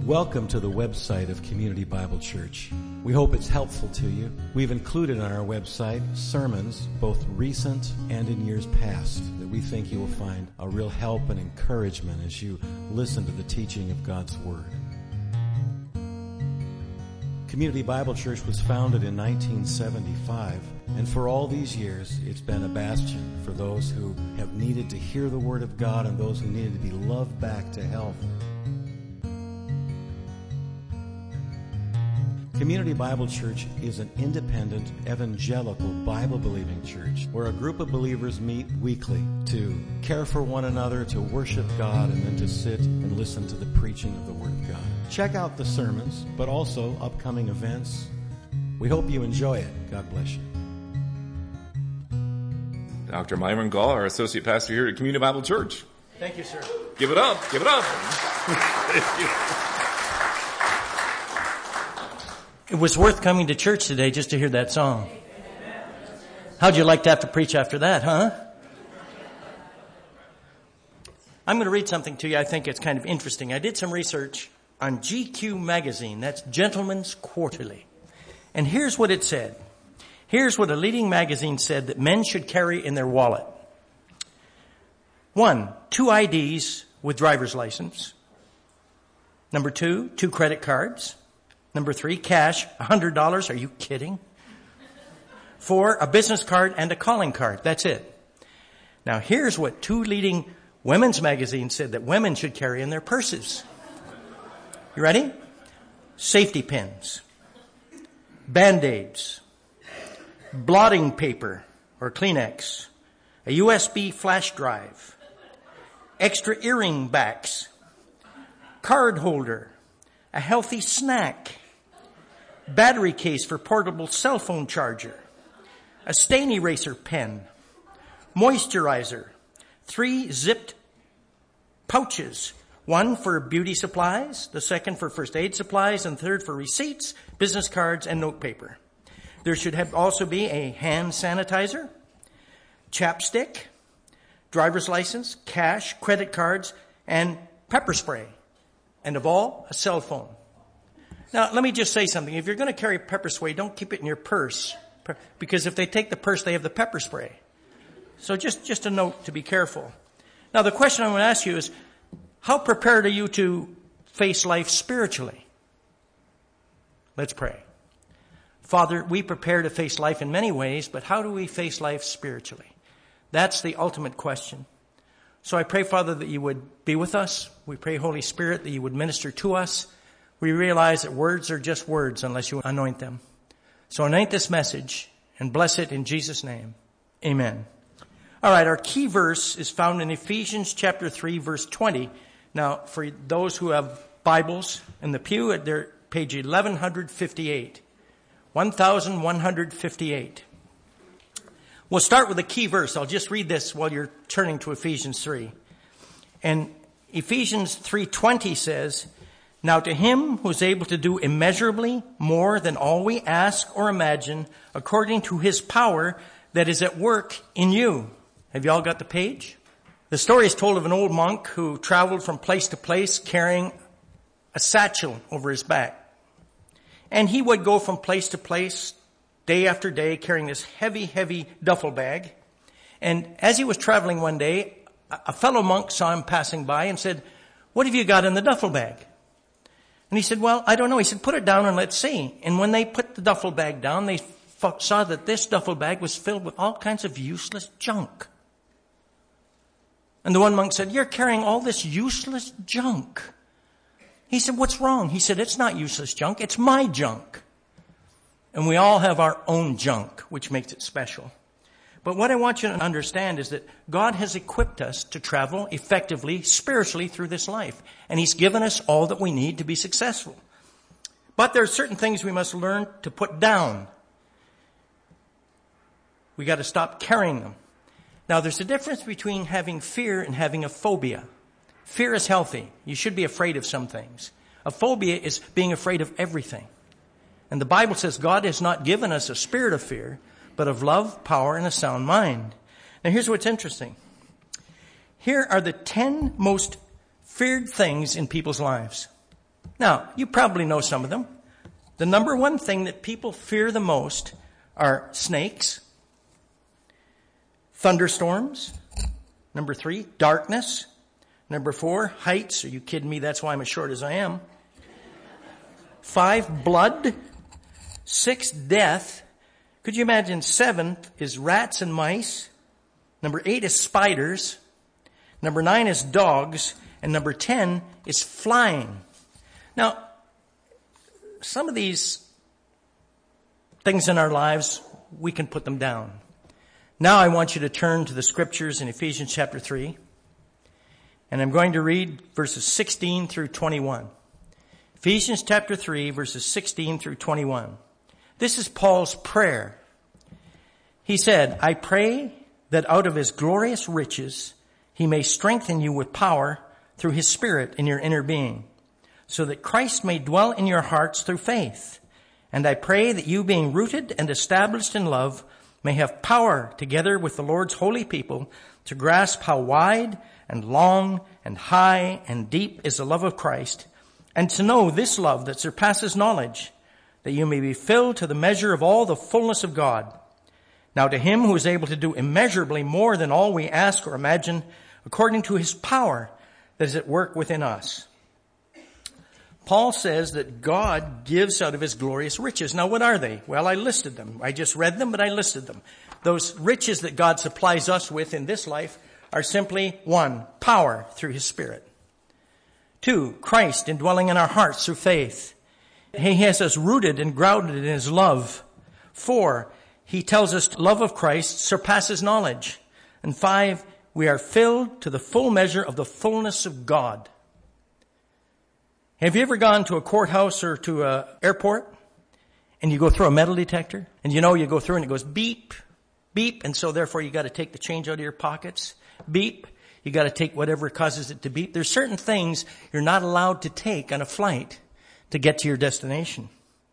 Welcome to the website of Community Bible Church. We hope it's helpful to you. We've included on our website sermons, both recent and in years past, that we think you will find a real help and encouragement as you listen to the teaching of God's Word. Community Bible Church was founded in 1975, and for all these years, it's been a bastion for those who have needed to hear the Word of God and those who needed to be loved back to health. Community Bible Church is an independent, evangelical, Bible-believing church where a group of believers meet weekly to care for one another, to worship God, and then to sit and listen to the preaching of the Word of God. Check out the sermons, but also upcoming events. We hope you enjoy it. God bless you. Dr. Myron Gall, our associate pastor here at Community Bible Church. Thank you, sir. Give it up. Give it up. Thank you. It was worth coming to church today just to hear that song. How'd you like to have to preach after that, huh? I'm going to read something to you. I think it's kind of interesting. I did some research on GQ magazine. That's Gentleman's Quarterly. And here's what it said. Here's what a leading magazine said that men should carry in their wallet. 1, 2 IDs with driver's license. Number 2, 2 credit cards. Number 3, cash, $100. Are you kidding? 4, a business card and a calling card. That's it. Now here's what 2 leading women's magazines said that women should carry in their purses. You ready? Safety pins, Band-Aids, blotting paper or Kleenex, a USB flash drive, extra earring backs, card holder, a healthy snack, battery case for portable cell phone charger, a stain eraser pen, moisturizer, 3 zipped pouches, 1 for beauty supplies, the 2nd for first aid supplies, and 3rd for receipts, business cards, and notepaper. There should also be a hand sanitizer, chapstick, driver's license, cash, credit cards, and pepper spray. And of all, a cell phone. Now, let me just say something. If you're going to carry pepper spray, don't keep it in your purse. Because if they take the purse, they have the pepper spray. So just a note to be careful. Now, the question I'm going to ask you is, how prepared are you to face life spiritually? Let's pray. Father, we prepare to face life in many ways, but how do we face life spiritually? That's the ultimate question. So I pray, Father, that you would be with us. We pray, Holy Spirit, that you would minister to us. We realize that words are just words unless you anoint them. So anoint this message and bless it in Jesus' name. Amen. All right, our key verse is found in Ephesians chapter 3, verse 20. Now, for those who have Bibles in the pew, they're page 1158. 1158. We'll start with a key verse. I'll just read this while you're turning to Ephesians 3. And Ephesians 3:20 says, "Now to him who is able to do immeasurably more than all we ask or imagine, according to his power that is at work in you." Have you all got the page? The story is told of an old monk who traveled from place to place carrying a satchel over his back. And he would go from place to place day after day carrying this heavy, heavy duffel bag. And as he was traveling one day, a fellow monk saw him passing by and said, "What have you got in the duffel bag?" And he said, "Well, I don't know." He said, "Put it down and let's see." And when they put the duffel bag down, they saw that this duffel bag was filled with all kinds of useless junk. And the one monk said, "You're carrying all this useless junk." He said, "What's wrong?" He said, "It's not useless junk. It's my junk." And we all have our own junk, which makes it special. But what I want you to understand is that God has equipped us to travel effectively, spiritually through this life. And he's given us all that we need to be successful. But there are certain things we must learn to put down. We got to stop carrying them. Now, there's a difference between having fear and having a phobia. Fear is healthy. You should be afraid of some things. A phobia is being afraid of everything. And the Bible says God has not given us a spirit of fear, but of love, power, and a sound mind. Now here's what's interesting. Here are the 10 most feared things in people's lives. Now, you probably know some of them. The number one thing that people fear the most are snakes, thunderstorms. Number 3, darkness. Number 4, heights. Are you kidding me? That's why I'm as short as I am. 5, blood. 6, death. Could you imagine? 7 is rats and mice. Number 8 is spiders. Number 9 is dogs. And number 10 is flying. Now, some of these things in our lives, we can put them down. Now I want you to turn to the scriptures in Ephesians chapter 3. And I'm going to read verses 16 through 21. Ephesians chapter 3, verses 16 through 21. This is Paul's prayer. He said, I pray that out of his glorious riches he may strengthen you with power through his Spirit in your inner being, so that Christ may dwell in your hearts through faith. And I pray that you, being rooted and established in love, may have power together with the Lord's holy people to grasp how wide and long and high and deep is the love of Christ, and to know this love that surpasses knowledge, that you may be filled to the measure of all the fullness of God. Now to him who is able to do immeasurably more than all we ask or imagine, according to his power that is at work within us. Paul says that God gives out of his glorious riches. Now what are they? Well, I listed them. I just read them, but I listed them. Those riches that God supplies us with in this life are simply 1, power through his Spirit. 2, Christ indwelling in our hearts through faith. He has us rooted and grounded in his love. 4, he tells us the love of Christ surpasses knowledge. And 5, we are filled to the full measure of the fullness of God. Have you ever gone to a courthouse or to an airport and you go through a metal detector? And you go through and it goes beep, beep, and so therefore you got to take the change out of your pockets. Beep, you got to take whatever causes it to beep. There's certain things you're not allowed to take on a flight to get to your destination.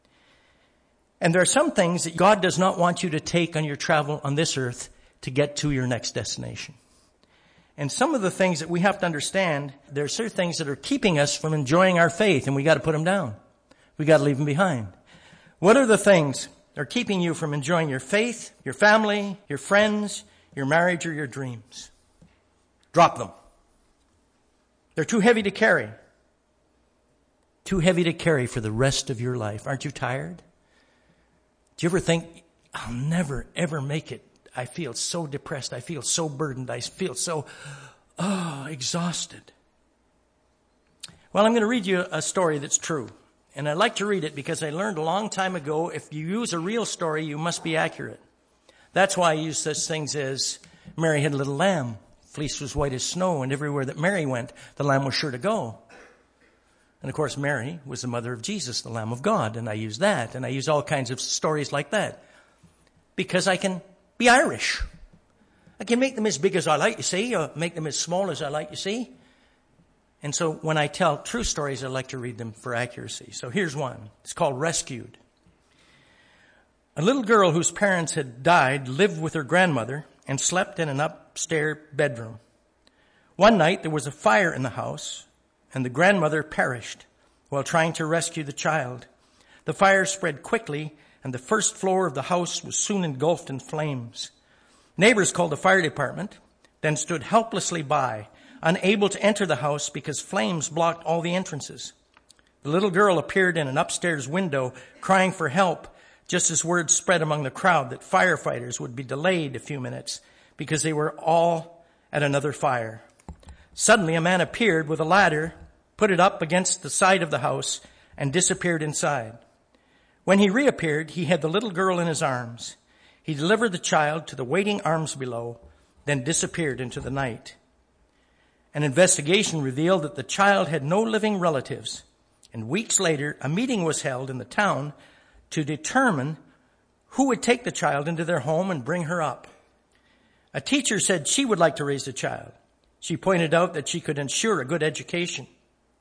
And there are some things that God does not want you to take on your travel on this earth to get to your next destination. And some of the things that we have to understand, there are certain things that are keeping us from enjoying our faith, and we got to put them down. We got to leave them behind. What are the things that are keeping you from enjoying your faith, your family, your friends, your marriage, or your dreams? Drop them. They're too heavy to carry. Too heavy to carry for the rest of your life. Aren't you tired? Do you ever think, I'll never, ever make it? I feel so depressed. I feel so burdened. I feel so exhausted. Well, I'm going to read you a story that's true. And I like to read it because I learned a long time ago, if you use a real story, you must be accurate. That's why I use such things as Mary had a little lamb. Fleece was white as snow, and everywhere that Mary went, the lamb was sure to go. And of course, Mary was the mother of Jesus, the Lamb of God. And I use that. And I use all kinds of stories like that. Because I can be Irish. I can make them as big as I like, you see, or make them as small as I like, you see. And so when I tell true stories, I like to read them for accuracy. So here's one. It's called Rescued. A little girl whose parents had died lived with her grandmother and slept in an upstairs bedroom. One night there was a fire in the house, and the grandmother perished while trying to rescue the child. The fire spread quickly, and the first floor of the house was soon engulfed in flames. Neighbors called the fire department, then stood helplessly by, unable to enter the house because flames blocked all the entrances. The little girl appeared in an upstairs window, crying for help, just as word spread among the crowd that firefighters would be delayed a few minutes because they were all at another fire. Suddenly, a man appeared with a ladder, put it up against the side of the house, and disappeared inside. When he reappeared, he had the little girl in his arms. He delivered the child to the waiting arms below, then disappeared into the night. An investigation revealed that the child had no living relatives, and weeks later, a meeting was held in the town to determine who would take the child into their home and bring her up. A teacher said she would like to raise the child. She pointed out that she could ensure a good education.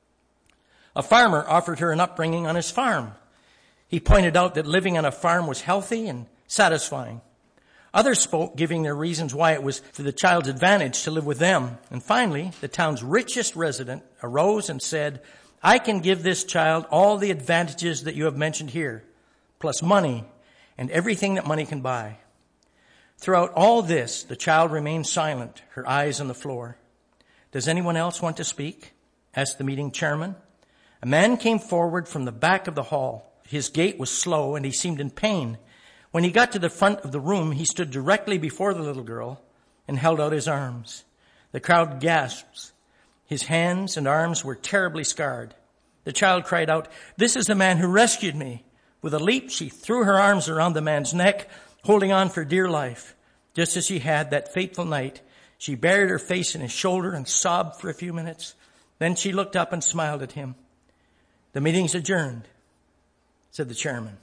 A farmer offered her an upbringing on his farm. He pointed out that living on a farm was healthy and satisfying. Others spoke, giving their reasons why it was for the child's advantage to live with them. And finally, the town's richest resident arose and said I can give this child all the advantages that you have mentioned here, plus money and everything that money can buy. Throughout all this, the child remained silent, her eyes on the floor. Does anyone else want to speak? Asked the meeting chairman. A man came forward from the back of the hall. His gait was slow and he seemed in pain. When he got to the front of the room, he stood directly before the little girl and held out his arms. The crowd gasped. His hands and arms were terribly scarred. The child cried out, "This is the man who rescued me." With a leap, she threw her arms around the man's neck, holding on for dear life. Just as she had that fateful night, she buried her face in his shoulder and sobbed for a few minutes. Then she looked up and smiled at him. "The meeting's adjourned," said the chairman.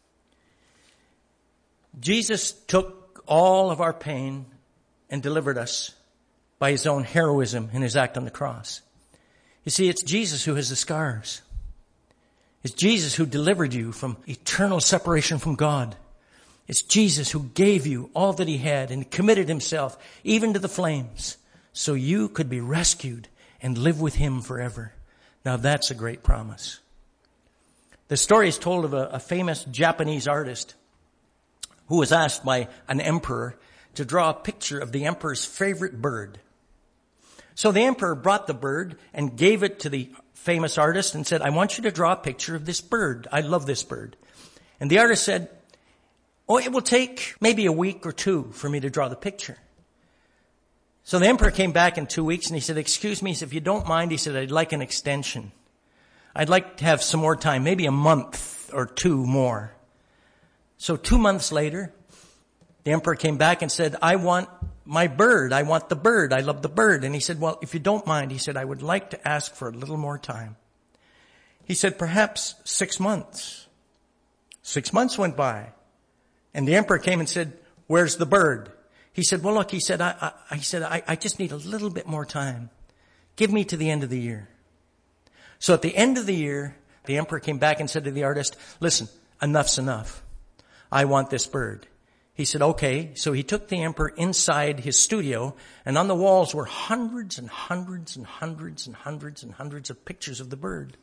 Jesus took all of our pain and delivered us by his own heroism in his act on the cross. You see, it's Jesus who has the scars. It's Jesus who delivered you from eternal separation from God. It's Jesus who gave you all that he had and committed himself even to the flames so you could be rescued and live with him forever. Now that's a great promise. The story is told of a famous Japanese artist who was asked by an emperor to draw a picture of the emperor's favorite bird. So the emperor brought the bird and gave it to the famous artist and said, "I want you to draw a picture of this bird. I love this bird." And the artist said, "Oh, it will take maybe a week or two for me to draw the picture." So the emperor came back in 2 weeks and he said, "Excuse me," he said, "if you don't mind," he said, "I'd like an extension. I'd like to have some more time, maybe a month or two more." So 2 months later, the emperor came back and said, "I want my bird. I want the bird. I love the bird." And he said, "Well, if you don't mind," he said, "I would like to ask for a little more time." He said, "Perhaps 6 months. 6 months went by. And the emperor came and said, "Where's the bird?" He said, "Well, look," he said, I just need a little bit more time. Give me to the end of the year." So at the end of the year, the emperor came back and said to the artist, "Listen, enough's enough. I want this bird." He said, "Okay." So he took the emperor inside his studio, and on the walls were hundreds and hundreds and hundreds and hundreds and hundreds of pictures of the bird.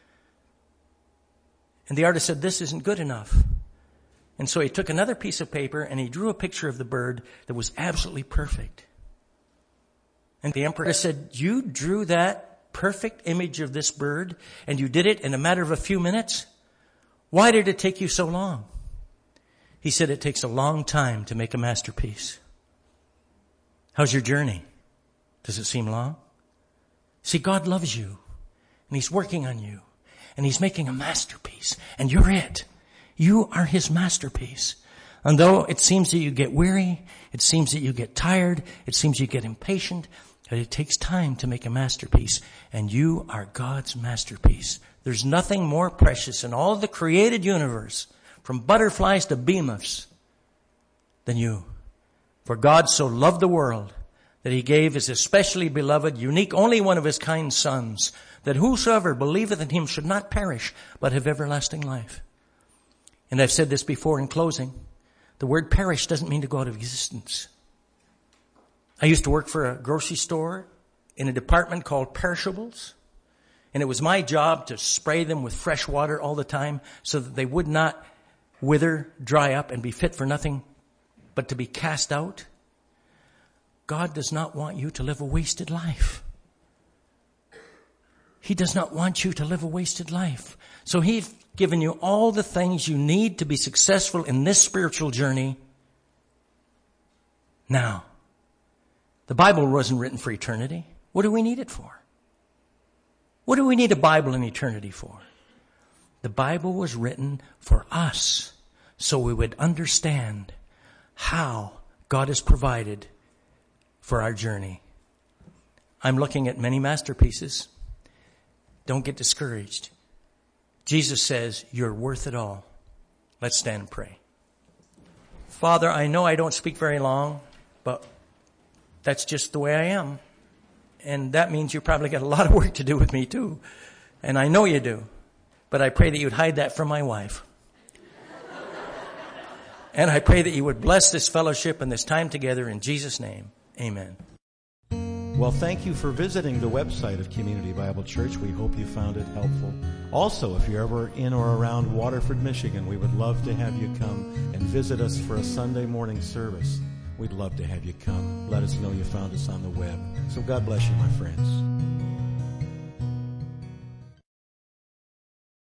And the artist said, "This isn't good enough." And so he took another piece of paper and he drew a picture of the bird that was absolutely perfect. And the emperor said, "You drew that perfect image of this bird and you did it in a matter of a few minutes? Why did it take you so long?" He said, "It takes a long time to make a masterpiece." How's your journey? Does it seem long? See, God loves you and he's working on you and he's making a masterpiece and you're it. You are his masterpiece. And though it seems that you get weary, it seems that you get tired, it seems you get impatient, but it takes time to make a masterpiece. And you are God's masterpiece. There's nothing more precious in all the created universe, from butterflies to behemoths, than you. For God so loved the world that he gave his especially beloved, unique, only one of his kind sons, that whosoever believeth in him should not perish, but have everlasting life. And I've said this before in closing. The word perish doesn't mean to go out of existence. I used to work for a grocery store in a department called perishables. And it was my job to spray them with fresh water all the time so that they would not wither, dry up, and be fit for nothing but to be cast out. God does not want you to live a wasted life. He does not want you to live a wasted life. So he's given you all the things you need to be successful in this spiritual journey now. The Bible wasn't written for eternity. What do we need it for? What do we need a Bible in eternity for? The Bible was written for us so we would understand how God has provided for our journey. I'm looking at many masterpieces. Don't get discouraged. Jesus says, you're worth it all. Let's stand and pray. Father, I know I don't speak very long, but that's just the way I am. And that means you probably got a lot of work to do with me too. And I know you do. But I pray that you'd hide that from my wife. And I pray that you would bless this fellowship and this time together in Jesus' name. Amen. Well, thank you for visiting the website of Community Bible Church. We hope you found it helpful. Also, if you're ever in or around Waterford, Michigan, we would love to have you come and visit us for a Sunday morning service. We'd love to have you come. Let us know you found us on the web. So God bless you, my friends.